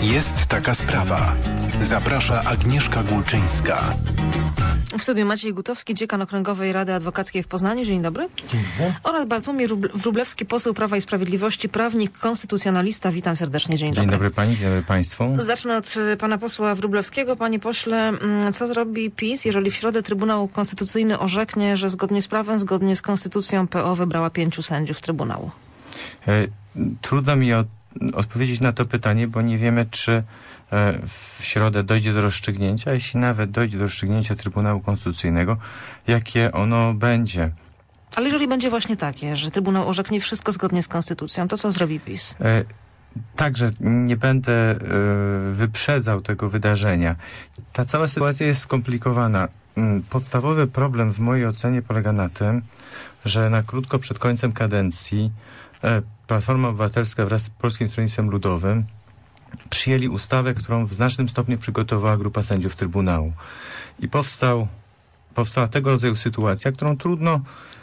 Jest taka sprawa. Zaprasza Agnieszka Gulczyńska. W studiu Maciej Gutowski, dziekan Okręgowej Rady Adwokackiej w Poznaniu. Dzień dobry. Dzień dobry. Oraz Bartłomiej Wróblewski, poseł Prawa i Sprawiedliwości, prawnik, konstytucjonalista. Witam serdecznie. Dzień dobry. Dzień dobry pani, dzień dobry państwu. Zacznę od pana posła Wróblewskiego. Panie pośle, co zrobi PiS, jeżeli w środę Trybunał Konstytucyjny orzeknie, że zgodnie z prawem, zgodnie z konstytucją PO wybrała 5 sędziów Trybunału? Trudno mi odpowiedzieć na to pytanie, bo nie wiemy, czy w środę dojdzie do rozstrzygnięcia, jeśli nawet dojdzie do rozstrzygnięcia Trybunału Konstytucyjnego, jakie ono będzie. Ale jeżeli będzie właśnie takie, że Trybunał orzeknie wszystko zgodnie z konstytucją, to co zrobi PiS? Także nie będę wyprzedzał tego wydarzenia. Ta cała sytuacja jest skomplikowana. Podstawowy problem w mojej ocenie polega na tym, że na krótko przed końcem kadencji Platforma Obywatelska wraz z Polskim Stronnictwem Ludowym przyjęli ustawę, którą w znacznym stopniu przygotowała grupa sędziów Trybunału. I powstała tego rodzaju sytuacja, którą trudno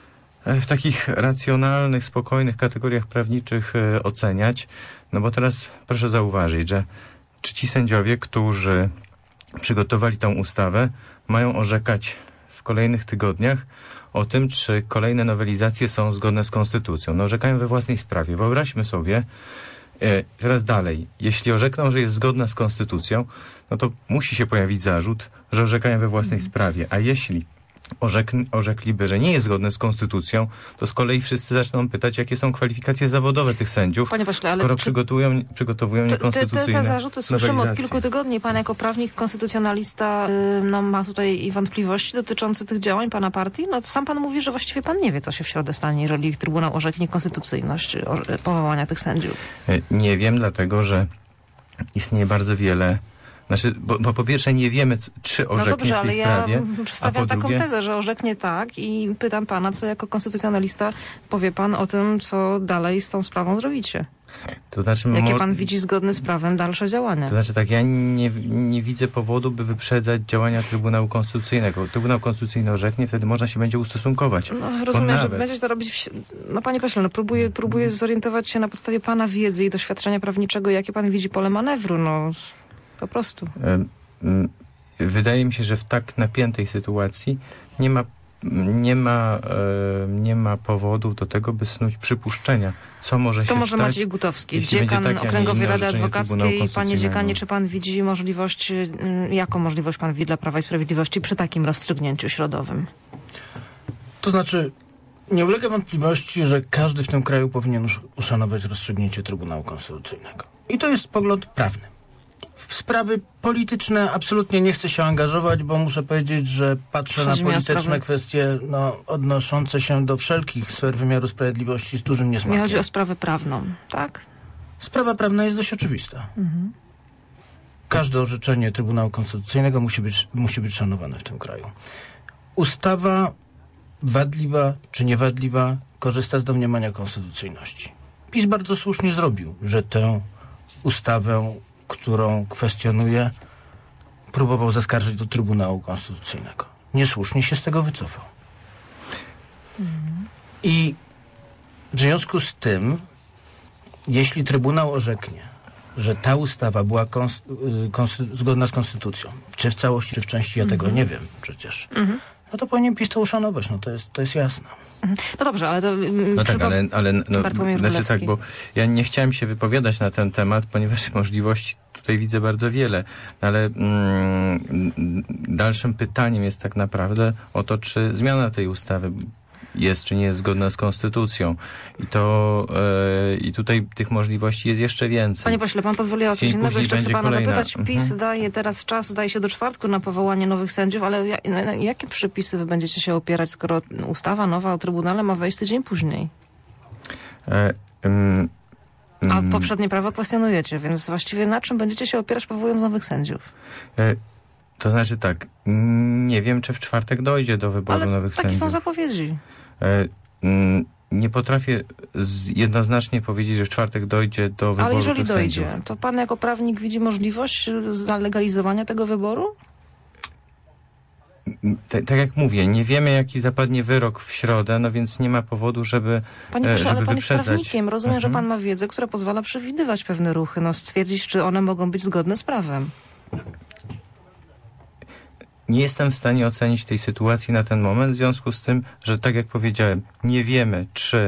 w takich racjonalnych, spokojnych kategoriach prawniczych oceniać. No bo teraz proszę zauważyć, że czy ci sędziowie, którzy przygotowali tę ustawę, mają orzekać w kolejnych tygodniach o tym, czy kolejne nowelizacje są zgodne z konstytucją. No orzekają we własnej sprawie. Wyobraźmy sobie, teraz dalej, jeśli orzekną, że jest zgodna z konstytucją, no to musi się pojawić zarzut, że orzekają we własnej sprawie. A jeśli orzekliby, że nie jest zgodne z konstytucją, to z kolei wszyscy zaczną pytać, jakie są kwalifikacje zawodowe tych sędziów, Panie pośle, ale skoro przygotowują niekonstytucyjne te zarzuty słyszymy od kilku tygodni. Pan jako prawnik, konstytucjonalista ma tutaj wątpliwości dotyczące tych działań pana partii. No to sam pan mówi, że właściwie pan nie wie, co się w środę stanie, jeżeli Trybunał orzeknie konstytucyjność powołania tych sędziów. Nie wiem, dlatego że istnieje bardzo wiele. Znaczy, bo po pierwsze nie wiemy, czy orzeknie no dobrze, w tej ale sprawie. Ja przedstawiam taką tezę, że orzeknie tak i pytam pana, co jako konstytucjonalista powie pan o tym, co dalej z tą sprawą zrobicie. To znaczy, jakie pan widzi zgodne z prawem dalsze działania? To znaczy tak, ja nie widzę powodu, by wyprzedzać działania Trybunału Konstytucyjnego. Trybunał Konstytucyjny orzeknie, wtedy można się będzie ustosunkować. No, rozumiem, że będziecie to robić no panie pośle, no próbuję zorientować się na podstawie pana wiedzy i doświadczenia prawniczego, jakie pan widzi pole manewru, no po prostu. Wydaje mi się, że w tak napiętej sytuacji nie ma powodów do tego, by snuć przypuszczenia, co może się stać. To może Maciej Gutowski, dziekan Okręgowej Rady Adwokackiej. Panie dziekanie, czy pan widzi możliwość, jaką możliwość pan widzi dla Prawa i Sprawiedliwości przy takim rozstrzygnięciu środowym? To znaczy, nie ulega wątpliwości, że każdy w tym kraju powinien uszanować rozstrzygnięcie Trybunału Konstytucyjnego. I to jest pogląd prawny. W sprawy polityczne absolutnie nie chcę się angażować, bo muszę powiedzieć, że patrzę na polityczne kwestie odnoszące się do wszelkich sfer wymiaru sprawiedliwości z dużym niesmakiem. Nie chodzi o sprawę prawną, tak? Sprawa prawna jest dość oczywista. Każde orzeczenie Trybunału Konstytucyjnego musi być szanowane w tym kraju. Ustawa wadliwa czy niewadliwa korzysta z domniemania konstytucyjności. PiS bardzo słusznie zrobił, że tę ustawę, którą kwestionuje, próbował zaskarżyć do Trybunału Konstytucyjnego. Niesłusznie się z tego wycofał. I w związku z tym, jeśli Trybunał orzeknie, że ta ustawa była zgodna z konstytucją, czy w całości, czy w części, ja tego nie wiem przecież, no to powinien PiS to uszanować, no to jest jasne. No dobrze, ale to... No tak, ale znaczy tak, bo ja nie chciałem się wypowiadać na ten temat, ponieważ możliwości tutaj widzę bardzo wiele, ale dalszym pytaniem jest tak naprawdę o to, czy zmiana tej ustawy jest, czy nie jest zgodna z konstytucją. I tutaj tych możliwości jest jeszcze więcej. Panie pośle, pan pozwoli o coś innego. Jeszcze chcę pana zapytać. PiS daje teraz czas, zdaje się do czwartku na powołanie nowych sędziów, ale jakie przepisy wy będziecie się opierać, skoro ustawa nowa o Trybunale ma wejść tydzień później? A poprzednie prawo kwestionujecie, więc właściwie na czym będziecie się opierać, powołując nowych sędziów? To znaczy tak, nie wiem, czy w czwartek dojdzie do wyboru nowych sędziów. Ale takie są zapowiedzi. Nie potrafię jednoznacznie powiedzieć, że w czwartek dojdzie do wyboru. Ale jeżeli dojdzie, sędziów, to pan jako prawnik widzi możliwość zalegalizowania tego wyboru? Tak jak mówię, nie wiemy, jaki zapadnie wyrok w środę, no więc nie ma powodu, żeby Panie proszę, ale pan jest wyprzedzać. prawnikiem. Rozumiem, że pan ma wiedzę, która pozwala przewidywać pewne ruchy, stwierdzić, czy one mogą być zgodne z prawem. Nie jestem w stanie ocenić tej sytuacji na ten moment, w związku z tym, że tak jak powiedziałem, nie wiemy, czy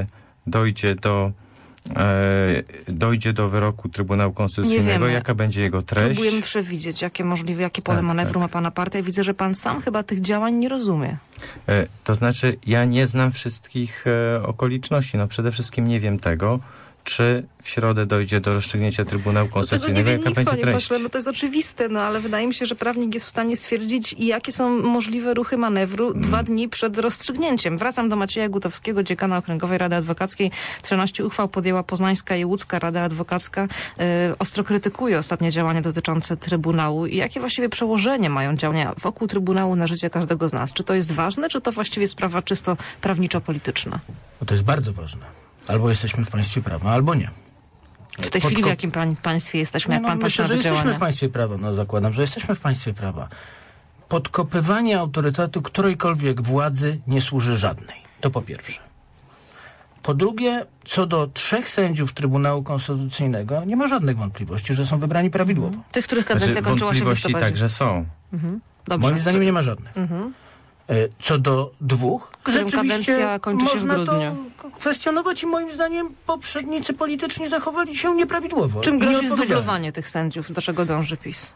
dojdzie do wyroku Trybunału Konstytucyjnego, jaka będzie jego treść. Próbujemy przewidzieć, jakie pole manewru ma pana partia. Widzę, że pan sam chyba tych działań nie rozumie. To znaczy, ja nie znam wszystkich okoliczności. No przede wszystkim nie wiem tego, czy w środę dojdzie do rozstrzygnięcia Trybunału Konstytucyjnego, jaka będzie panie treść. pośle, to jest oczywiste, ale wydaje mi się, że prawnik jest w stanie stwierdzić, jakie są możliwe ruchy manewru 2 dni przed rozstrzygnięciem. Wracam do Macieja Gutowskiego, dziekana Okręgowej Rady Adwokackiej. 13 uchwał podjęła Poznańska i Łódzka Rada Adwokacka. Ostro krytykuje ostatnie działania dotyczące Trybunału. I jakie właściwie przełożenie mają działania wokół Trybunału na życie każdego z nas? Czy to jest ważne, czy to właściwie sprawa czysto prawniczo-polityczna? Bo to jest bardzo ważne. Albo jesteśmy w państwie prawa, albo nie. W tej chwili w jakim państwie jesteśmy, jak pan patrzy na te myślę, że działania? jesteśmy w państwie prawa. Zakładam, że jesteśmy w państwie prawa. Podkopywanie autorytetu którejkolwiek władzy nie służy żadnej. To po pierwsze. Po drugie, co do 3 sędziów Trybunału Konstytucyjnego, nie ma żadnych wątpliwości, że są wybrani prawidłowo. Tych, których kadencja kończyła się w wątpliwości listopadzie. także są. Dobrze. Moim zdaniem nie ma żadnych. Co do 2, Którym rzeczywiście kadencja kończy się w można grudniu. to kwestionować i moim zdaniem poprzednicy polityczni zachowali się nieprawidłowo. Czym grozi Nieodpowiedzialnie. zdublowanie tych sędziów, do czego dąży PiS?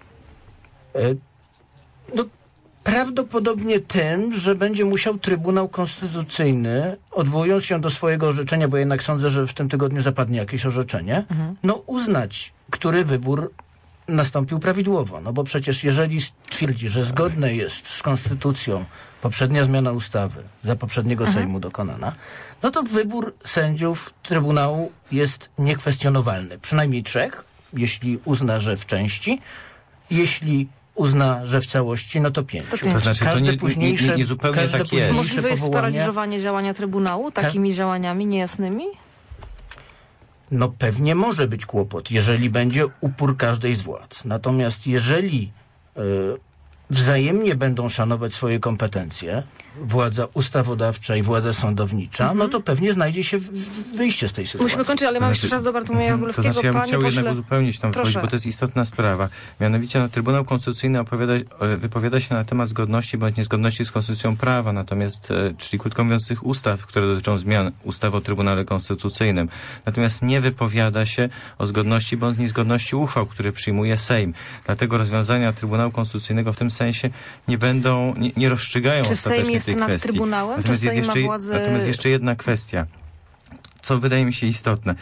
Prawdopodobnie tym, że będzie musiał Trybunał Konstytucyjny, odwołując się do swojego orzeczenia, bo jednak sądzę, że w tym tygodniu zapadnie jakieś orzeczenie, uznać, który wybór nastąpił prawidłowo. Bo przecież jeżeli stwierdzi, że zgodne jest z konstytucją poprzednia zmiana ustawy za poprzedniego Sejmu dokonana, to wybór sędziów Trybunału jest niekwestionowalny. Przynajmniej 3, jeśli uzna, że w części. Jeśli uzna, że w całości, to 5. To znaczy, każde to nie zupełnie tak jest. Możliwe jest sparaliżowanie działania Trybunału takimi działaniami niejasnymi? Pewnie może być kłopot, jeżeli będzie upór każdej z władz. Natomiast jeżeli wzajemnie będą szanować swoje kompetencje, władza ustawodawcza i władza sądownicza, to pewnie znajdzie się wyjście z tej sytuacji. Musimy kończyć, ale mam jeszcze czas do Bartłomieja Wróblewskiego. To znaczy, ja bym chciał pośle, jednak uzupełnić tą wypowiedź, bo to jest istotna sprawa. Mianowicie Trybunał Konstytucyjny wypowiada się na temat zgodności bądź niezgodności z konstytucją prawa, natomiast, czyli krótko mówiąc, tych ustaw, które dotyczą zmian ustawy o Trybunale Konstytucyjnym. Natomiast nie wypowiada się o zgodności bądź niezgodności uchwał, które przyjmuje Sejm. Dlatego rozwiązania Trybunału Konstytucyjnego w tym sensie nie rozstrzygają ostatecznie tej kwestii. Nad Trybunałem, czy Sejm ma władzę... Natomiast jeszcze jedna kwestia, co wydaje mi się istotne.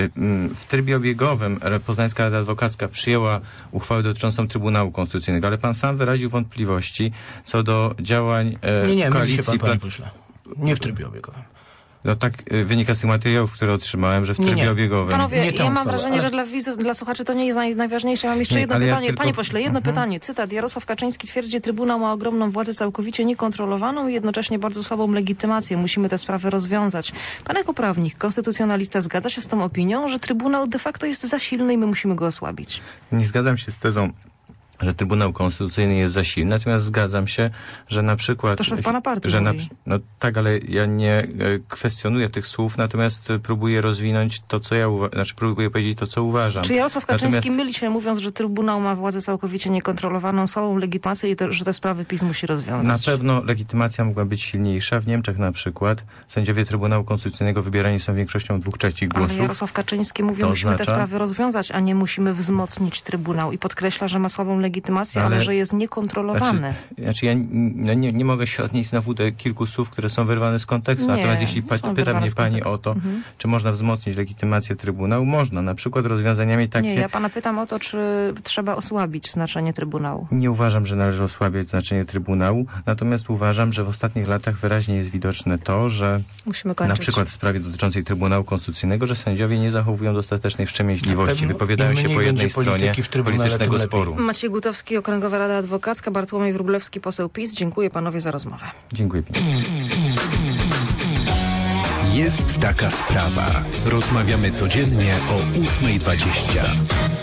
W trybie obiegowym Poznańska Rada Adwokacka przyjęła uchwałę dotyczącą Trybunału Konstytucyjnego, ale pan sam wyraził wątpliwości co do działań koalicji... Nie w trybie obiegowym. Tak wynika z tych materiałów, które otrzymałem, że w trybie obiegowym... Panowie, ja mam wrażenie, że dla widzów, dla słuchaczy to nie jest najważniejsze. Mam jeszcze jedno pytanie. Panie pośle, jedno pytanie. Cytat. Jarosław Kaczyński twierdzi, Trybunał ma ogromną władzę całkowicie niekontrolowaną i jednocześnie bardzo słabą legitymację. Musimy te sprawy rozwiązać. Pan jako prawnik, konstytucjonalista zgadza się z tą opinią, że Trybunał de facto jest za silny i my musimy go osłabić? Nie zgadzam się z tezą, że Trybunał Konstytucyjny jest za silny, natomiast zgadzam się, że na przykład... To szef pana partii mówi. Tak, ale ja nie kwestionuję tych słów, natomiast próbuję rozwinąć to, co próbuję powiedzieć to, co uważam. Czy Jarosław Kaczyński myli się, mówiąc, że Trybunał ma władzę całkowicie niekontrolowaną, słabą legitymację i że te sprawy PiS musi rozwiązać? Na pewno legitymacja mogła być silniejsza. W Niemczech na przykład sędziowie Trybunału Konstytucyjnego wybierani są większością 2/3 głosów. Ale Jarosław Kaczyński mówi, musimy te sprawy rozwiązać, a nie musimy wzmocnić Trybunał i podkreśla, że ma słabą legitymację, ale że jest niekontrolowany. Ja nie mogę się odnieść znowu do kilku słów, które są wyrwane z kontekstu. Natomiast jeśli pyta mnie pani o to, czy można wzmocnić legitymację Trybunału, można. Na przykład rozwiązaniami takie... Nie, ja pana pytam o to, czy trzeba osłabić znaczenie Trybunału. Nie uważam, że należy osłabiać znaczenie Trybunału, natomiast uważam, że w ostatnich latach wyraźnie jest widoczne to, że na przykład w sprawie dotyczącej Trybunału Konstytucyjnego, że sędziowie nie zachowują dostatecznej wstrzemięźliwości. Wypowiadają się po jednej stronie politycznego sporu. Maciej Gutowski, Okręgowa Rada Adwokacka, Bartłomiej Wróblewski, poseł PiS. Dziękuję panowie za rozmowę. Dziękuję pięknie. Jest taka sprawa. Rozmawiamy codziennie o 8:20.